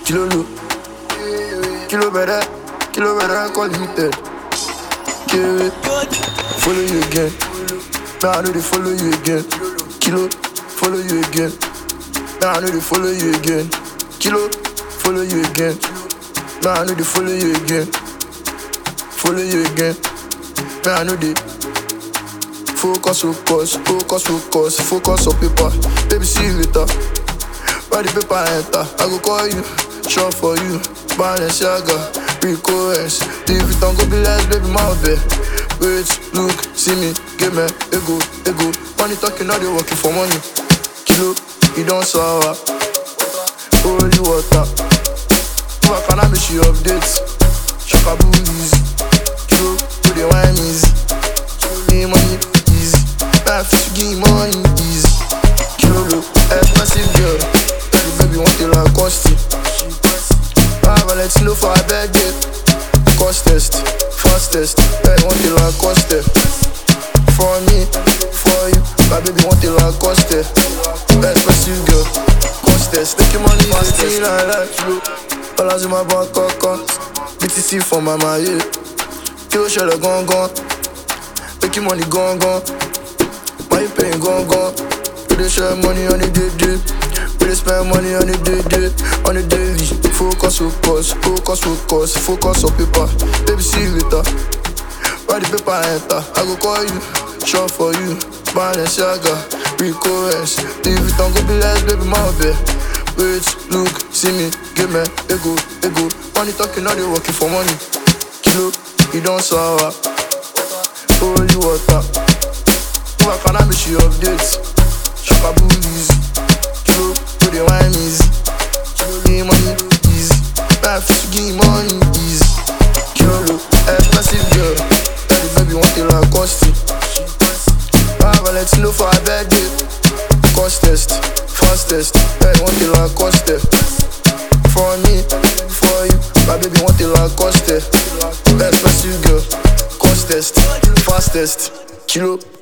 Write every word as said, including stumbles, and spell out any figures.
Kilo low, kilo better, kilo better, call limited. Kilo, follow you again. Now I know they follow you again. Kilo, follow you again. Now I know they follow you again. Kilo, follow you again. Now I know they follow you again. Follow you again. Now I know they focus, focus, focus, focus, focus on paper. Baby, see you later. By the paper enter, I go call you, shop for you. Balenciaga, Rico S. Leave it on go be less, baby, my bed. Wait, look, see me, give me ego, ego. Money talking, now they working for money. Kilo, you don't sour. Holy water. Who I can I make you updates? Shakabu easy. Kilo, do the wine easy. Give money easy. Life is to give money easy. Kilo, expensive girl. Baby, baby, want it like costy. I have a let you know for a bad day. Cost test, fastest. Baby, want it like cost test. For me, for you. My baby, want it like cost test. Expensive girl. Cost test. Take your money, fastest. I like you. Dollars in my bank account. B T C for my money. Kill shell gone gone. Make your money gone gone. Why you paying gone gone? We dey share money on the day day. We dey spend money on the day day. On the daily. Focus, focus, focus, focus, focus on paper. Baby, see you later. By the paper enter, I go call you, shop for you. Balenciaga, Rico S. Leave it on go be less, baby, my bed. Wait, look, see me, give me ego, ego. Money talking, now they working for money. Kilo, you don't sour. Holy water. Who I can I make you updates? Shakabu easy. Kilo, do the wine easy. Give money easy. Life is to give money easy. Kilo, expensive girl. Baby, baby, want it like costy. I have a let you know for a bad day. Cost test, fastest. Baby, want it like cost test. For me, for you. My baby, want it like cost test. Expensive girl. Cost test, fastest. Kilo.